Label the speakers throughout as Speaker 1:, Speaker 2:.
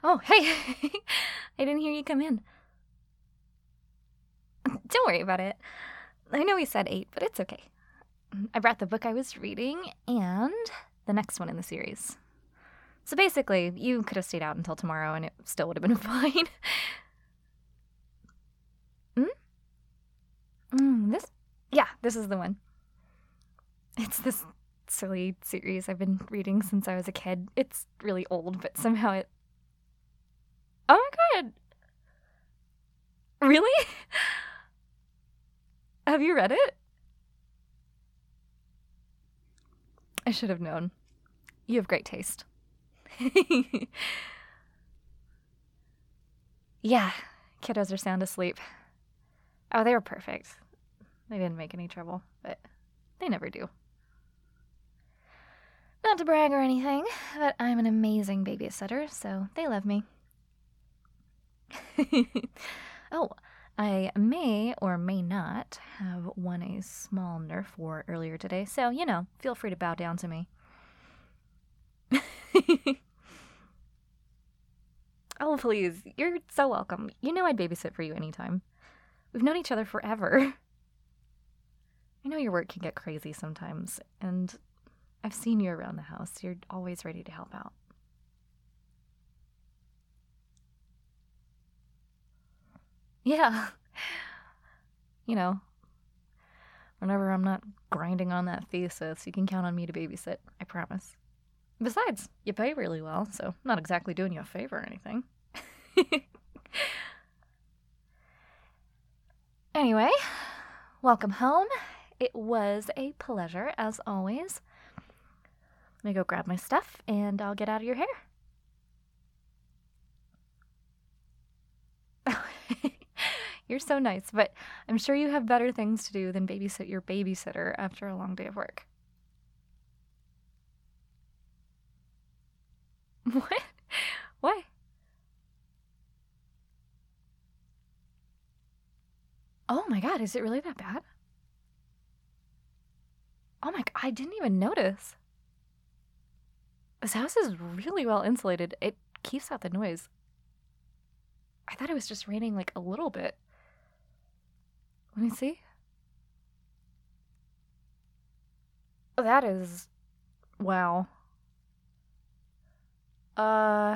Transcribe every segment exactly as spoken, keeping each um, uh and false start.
Speaker 1: Oh, hey! I didn't hear you come in. Don't worry about it. I know we said eight, but it's okay. I brought the book I was reading and the next one in the series. So basically, you could have stayed out until tomorrow and it still would have been fine. Hmm? Mm, this? Yeah, this is the one. It's this silly series I've been reading since I was a kid. It's really old, but somehow it... Oh my god! Really? Have you read it? I should have known. You have great taste. Yeah, kiddos are sound asleep. Oh, they were perfect. They didn't make any trouble, but they never do. Not to brag or anything, but I'm an amazing babysitter, so they love me. Oh, I may or may not have won a small Nerf war earlier today, so, you know, feel free to bow down to me. Oh, please, you're so welcome. You know I'd babysit for you anytime. We've known each other forever. I know your work can get crazy sometimes, and I've seen you around the house. You're always ready to help out. Yeah. You know, whenever I'm not grinding on that thesis, you can count on me to babysit, I promise. Besides, you pay really well, so I'm not exactly doing you a favor or anything. Anyway, welcome home. It was a pleasure, as always. Let me go grab my stuff, and I'll get out of your hair. You're so nice, but I'm sure you have better things to do than babysit your babysitter after a long day of work. What? Why? Oh my god, is it really that bad? Oh my god, I didn't even notice. This house is really well insulated. It keeps out the noise. I thought it was just raining like a little bit. Let me see. Oh, that is... Wow. Uh...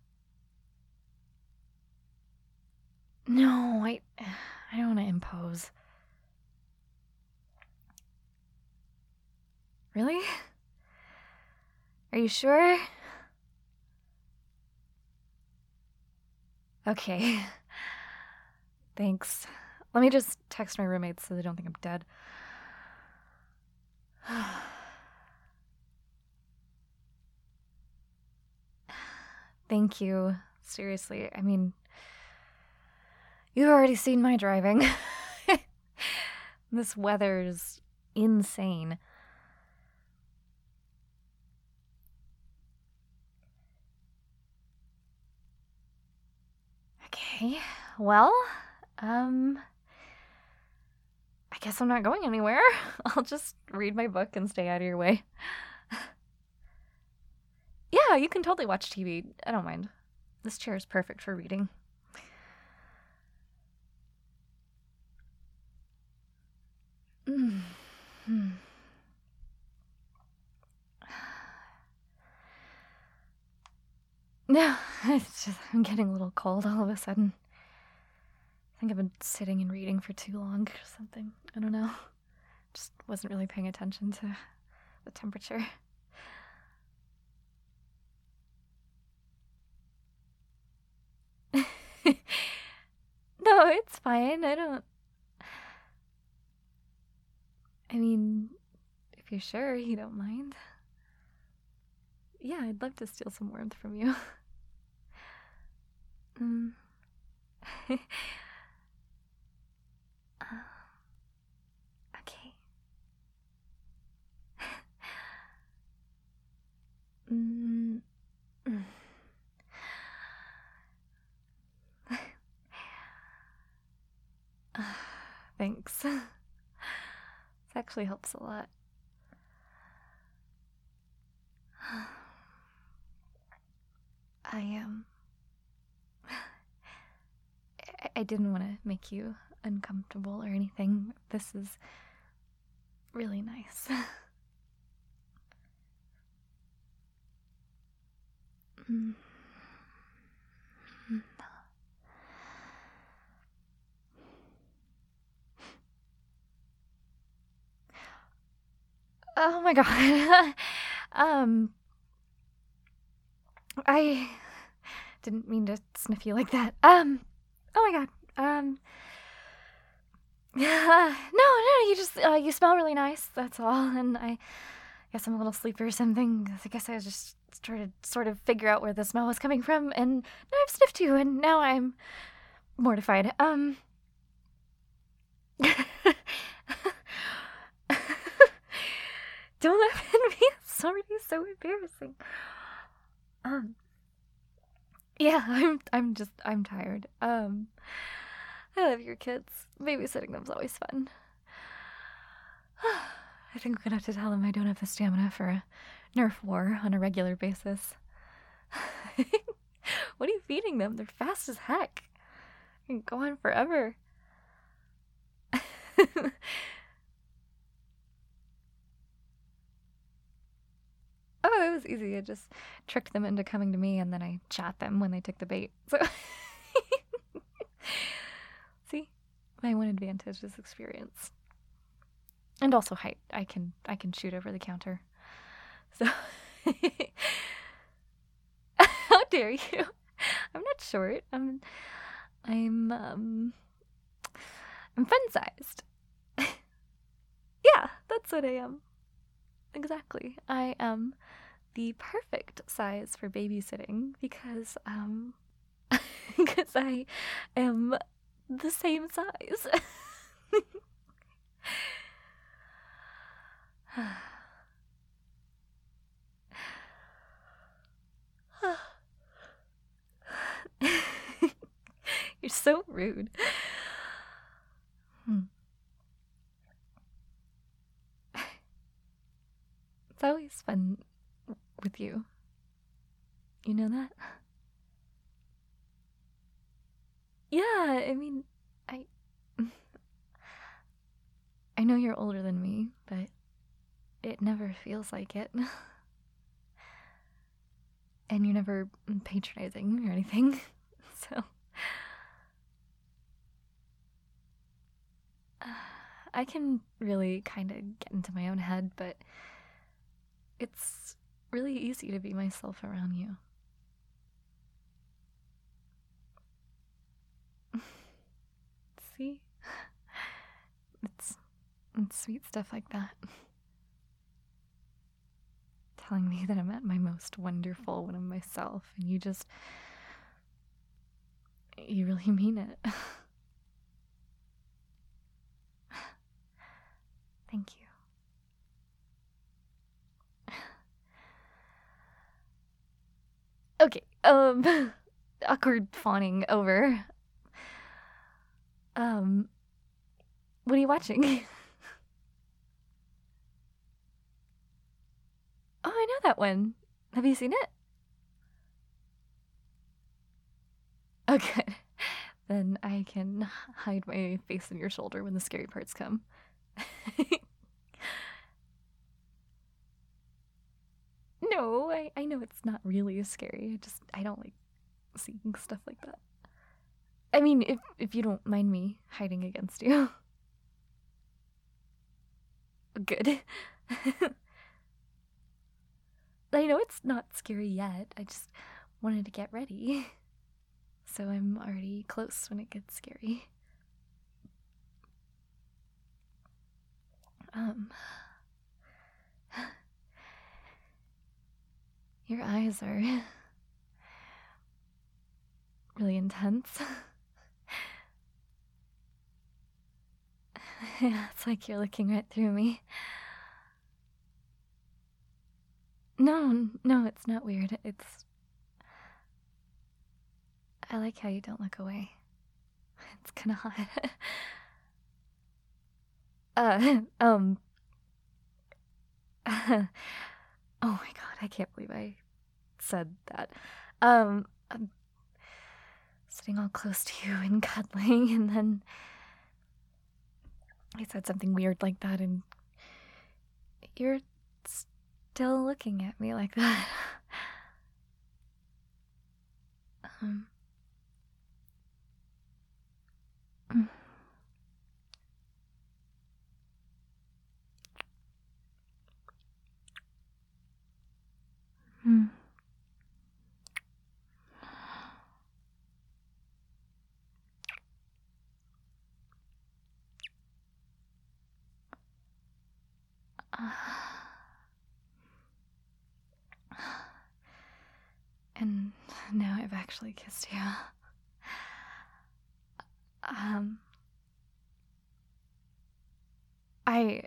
Speaker 1: No, I... I don't want to impose. Really? Are you sure? Okay. Thanks. Let me just text my roommates so they don't think I'm dead. Thank you. Seriously, I mean, you've already seen my driving. This weather's insane. Okay, well, um, I guess I'm not going anywhere. I'll just read my book and stay out of your way. Yeah, you can totally watch T V. I don't mind. This chair is perfect for reading. Mm-hmm. No, it's just I'm getting a little cold all of a sudden. I think I've been sitting and reading for too long or something. I don't know. Just wasn't really paying attention to the temperature. No, it's fine. I don't... I mean, if you're sure you don't mind. Yeah, I'd love to steal some warmth from you. Mm. uh, okay. Mm. Mm. Thanks. This actually helps a lot. I am. Um, I didn't want to make you uncomfortable or anything. This is really nice. Mm. Oh my god. um, I didn't mean to sniff you like that. Um, oh my god. Um, no, no, you just, uh, you smell really nice, that's all, and I guess I'm a little sleepy or something. I guess I was just started sort of figure out where the smell was coming from, and now I've sniffed you, and now I'm mortified. Um, don't laugh at me. It's already so embarrassing. Um, yeah, I'm, I'm just, I'm tired. Um, I love your kids. Babysitting them's always fun. I think I'm gonna have to tell them I don't have the stamina for a Nerf war on a regular basis. What are you feeding them? They're fast as heck. They can go on forever. Oh, it was easy. I just tricked them into coming to me, and then I shot them when they took the bait. So, see, my one advantage is experience, and also height. I can I can shoot over the counter. So, how dare you? I'm not short. I'm I'm um I'm fun sized. Yeah, that's what I am. Exactly. I am the perfect size for babysitting because um because I am the same size. You're so rude. Hmm. It's always fun with you. You know that? Yeah, I mean, I I know you're older than me, but it never feels like it. And you're never patronizing or anything. So I can really kind of get into my own head, but it's really easy to be myself around you. See? It's, it's sweet stuff like that. Telling me that I'm at my most wonderful when I'm myself, and you just. You really mean it. Thank you. Okay, um, awkward fawning over. Um, what are you watching? Oh, I know that one. Have you seen it? Oh, good. Then I can hide my face on your shoulder when the scary parts come. No, I, I know it's not really scary. I just, I don't like seeing stuff like that. I mean, if, if you don't mind me hiding against you. Good. I know it's not scary yet. I just wanted to get ready. So I'm already close when it gets scary. Um. Your eyes are really intense. Yeah, it's like you're looking right through me. No, no, it's not weird. It's. I like how you don't look away. It's kinda hot. uh, um. Oh my god, I can't believe I said that. Um. um sitting all close to you and cuddling, and then I said something weird like that, and you're still looking at me like that. um. mm. Hmm. Uh, and now I've actually kissed you. Um, I.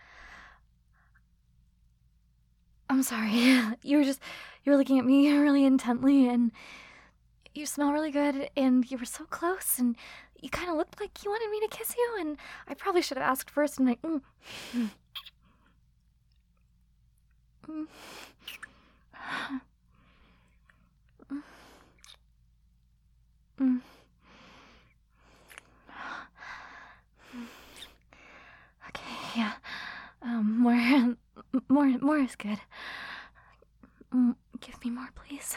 Speaker 1: I'm sorry. You were just. You were looking at me really intently, and you smell really good, and you were so close, and you kind of looked like you wanted me to kiss you, and I probably should have asked first, and I. Mm, mm, mm, mm, okay, yeah. Um, more, more, more is good. Mm, give me more, please.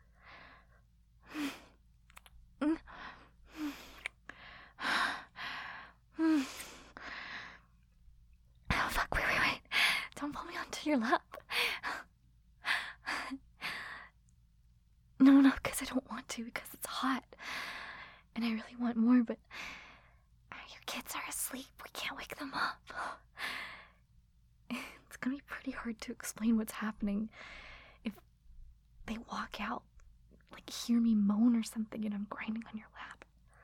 Speaker 1: Mm, mm. Oh, fuck, wait, wait, wait. Don't pull me onto your lap. No, no, because I don't want to, because it's hot. And I really want more, but your kids are asleep. We can't wake them up. It's gonna be pretty hard to explain what's happening if they walk out, like hear me moan or something, and I'm grinding on your lap.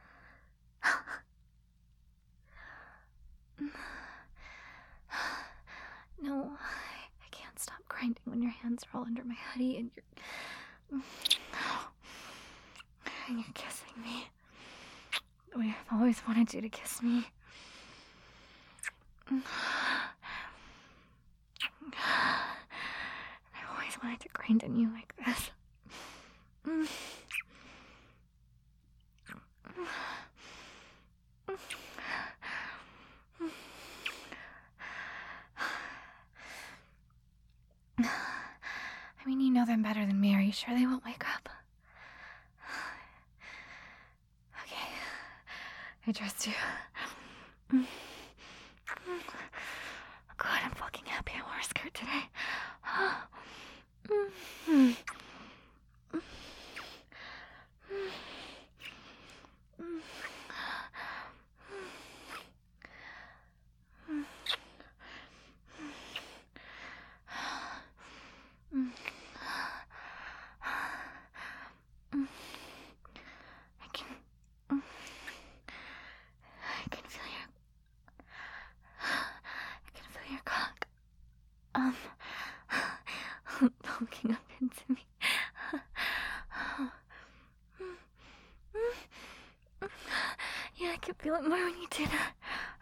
Speaker 1: No, I can't stop grinding when your hands are all under my hoodie and you're and you're kissing me the way I've always wanted you to kiss me. I've always wanted to grind on you like this. I mean, you know them better than me. Are you sure they won't wake up? Okay. I trust you. Good, I'm fucking happy I wore a skirt today. Um, poking up into me. Yeah, I can feel it more when you do that.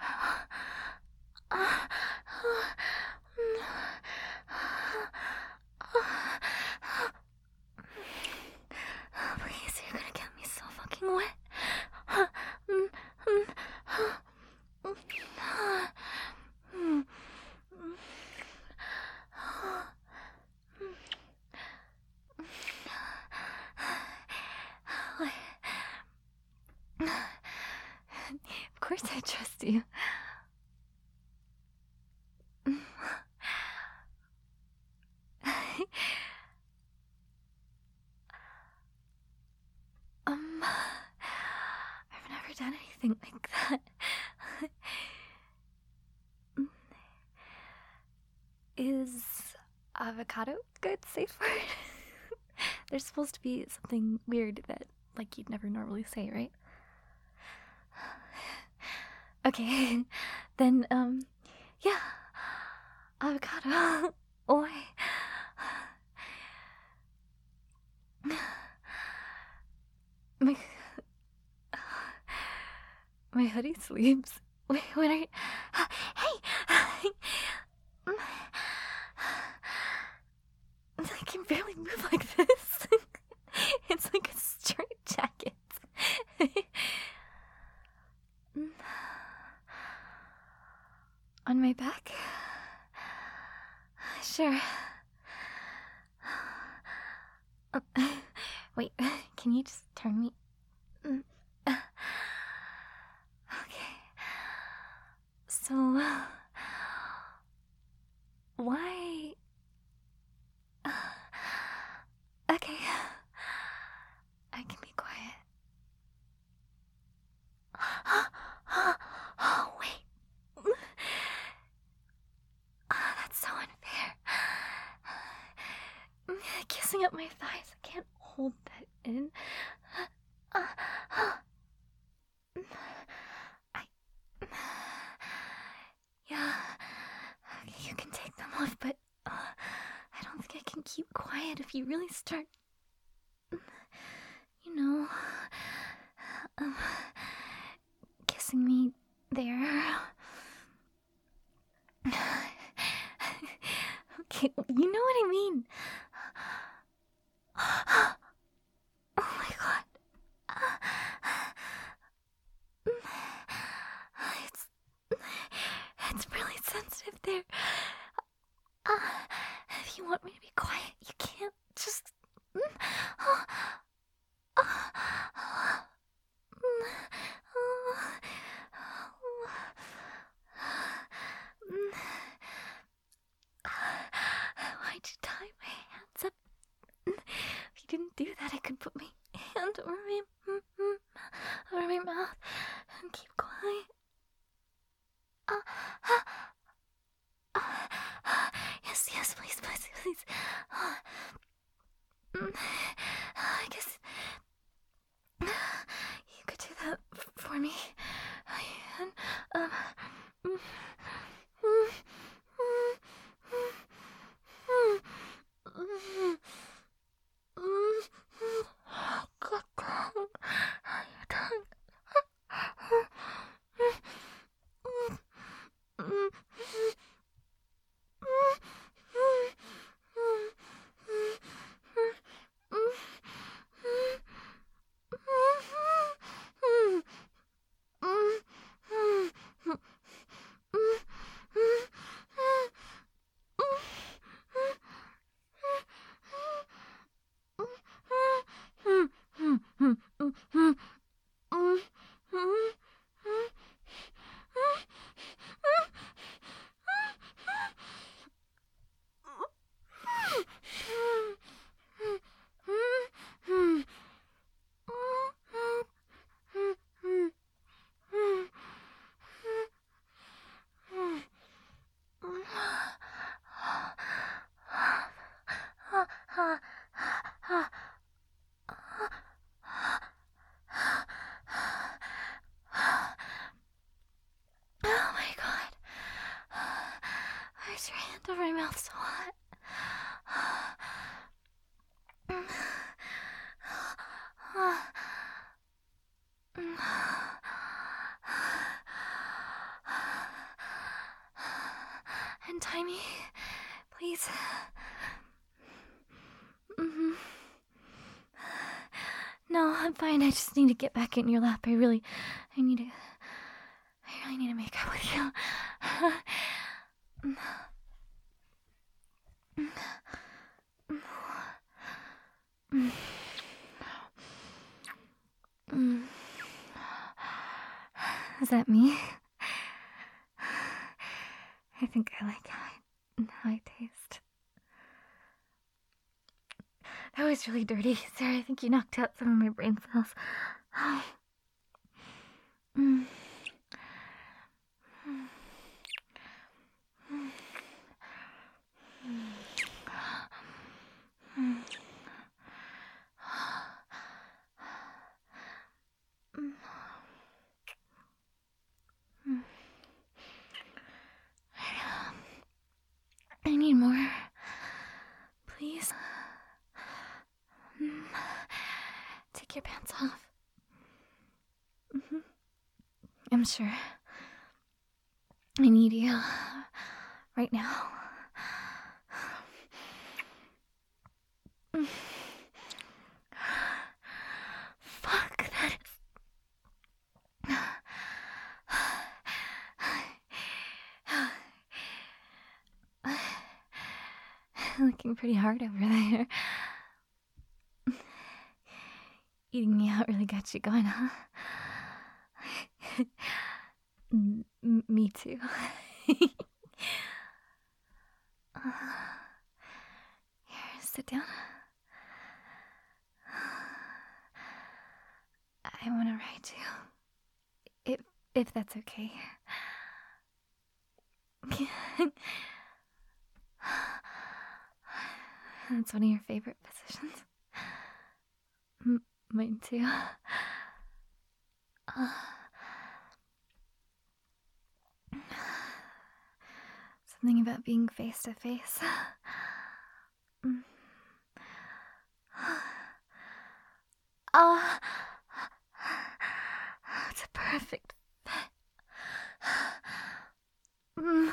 Speaker 1: Please, you're gonna get me so fucking wet. Of course I trust you. um, I've never done anything like that. Is avocado good safe word? There's supposed to be something weird that, like, you'd never normally say, right? Okay, then, um, yeah, avocado. Oi. My, my hoodie sleeps. Wait, when are you? Hey! I can barely move like this. It's like a straight jacket. my back? Sure. Uh, wait, can you just turn me? Mm, uh, Okay. So, uh, why? Uh, Okay. I can be quiet. Oh, wait. Ah, that's so unfair. Kissing up my thighs, I can't hold that in. Uh, I. Yeah, you can take them off, but uh, I don't think I can keep quiet if you really start. You know. Um, kissing me there. Okay, you know what I mean. Oh my god. It's it's really sensitive there. If you want me to be quiet, you can't just. Why'd you tie my hands up? If you didn't do that, I could put my hand over my, over my mouth and keep quiet. Yes, yes, please, please, please. I guess you could do that for me. And, um, God, tongue. Your tongue. Oh my god. Why's your hand over my mouth so hot? Untie me, please. Mm-hmm. No, I'm fine. I just need to get back in your lap. I really, I need to, I really need to make up with you. Is that me? I think I like how I, how I taste. That was really dirty, Sarah. I think you knocked out some of my brain cells. Oh. Mm. I need more. Please. Take your pants off. Mm-hmm. I'm sure. I need you right now. Fuck, that is... looking pretty hard over there. Eating me out really got you going, huh? M- me too. uh, Here, sit down. I want to ride you. If, if that's okay. That's one of your favorite positions. M- mine too. Uh, something about being face to face. Ah, it's a perfect fit. Mm.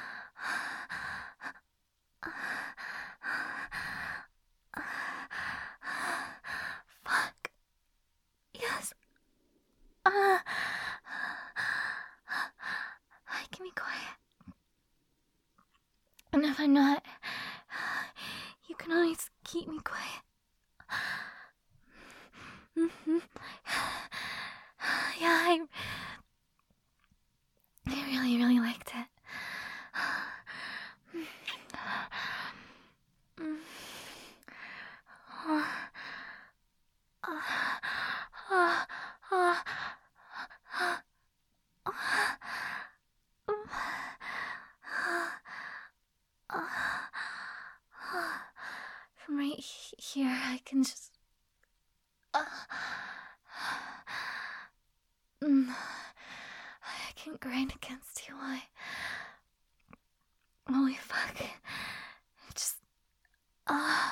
Speaker 1: Fuck. Yes. Uh, I can be quiet. And if I'm not, you can always keep me quiet. Mm-hmm. Yeah, I, I really, really liked it. From right here, I can just. Uh, mm, I can grind against you. I. Holy fuck. Just. Uh,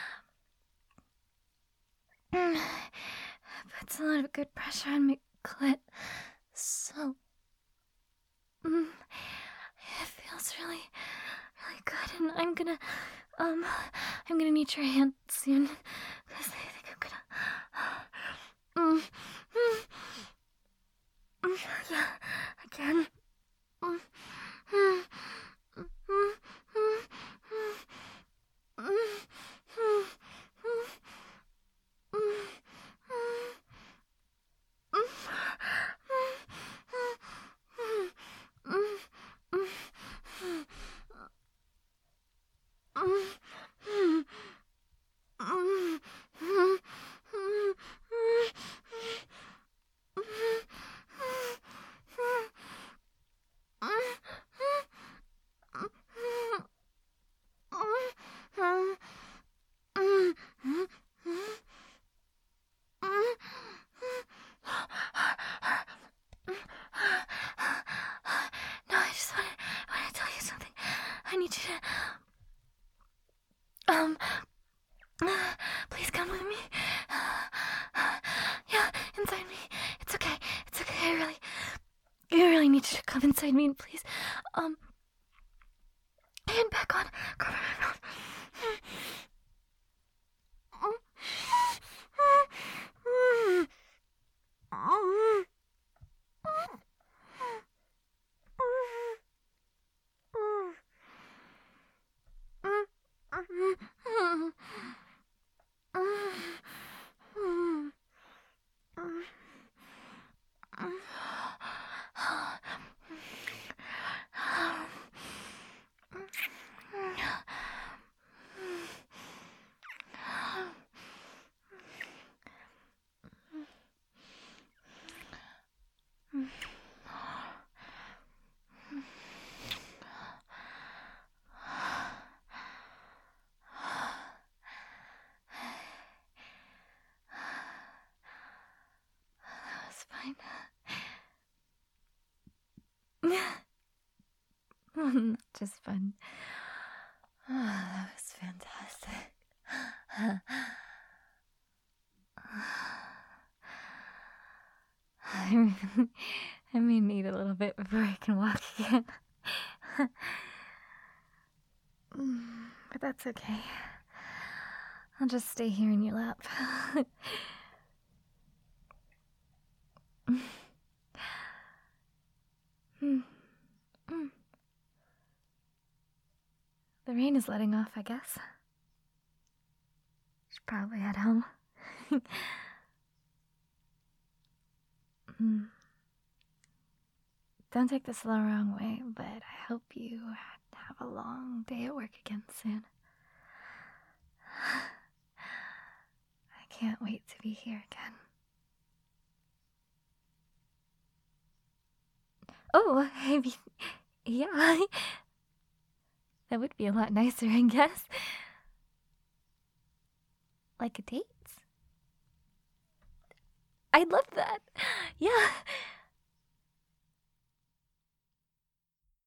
Speaker 1: mm, puts a lot of good pressure on my clit. So. Mm, it feels really, really good, and I'm gonna. Um, I'm gonna need your hand soon, because I think I'm gonna. Mm, mm, mm, yeah, again. Mm, mm, mm, mm, mm, mm, mm, No, I just want to, I want to tell you something. I need you to, um, please come with me. Yeah, inside me. It's okay. It's okay. I really, I really need you to come inside me, and please, um, hand back on. Cover my mouth. Not just fun. Oh, that was fantastic. I, really, I may need a little bit before I can walk again. But that's okay. I'll just stay here in your lap. Mm. Mm. The rain is letting off, I guess. Should probably head home. Hmm. Don't take this the wrong way, but I hope you have a long day at work again soon. I can't wait to be here again. Oh, I mean, yeah. That would be a lot nicer, I guess. Like a date? I'd love that. Yeah.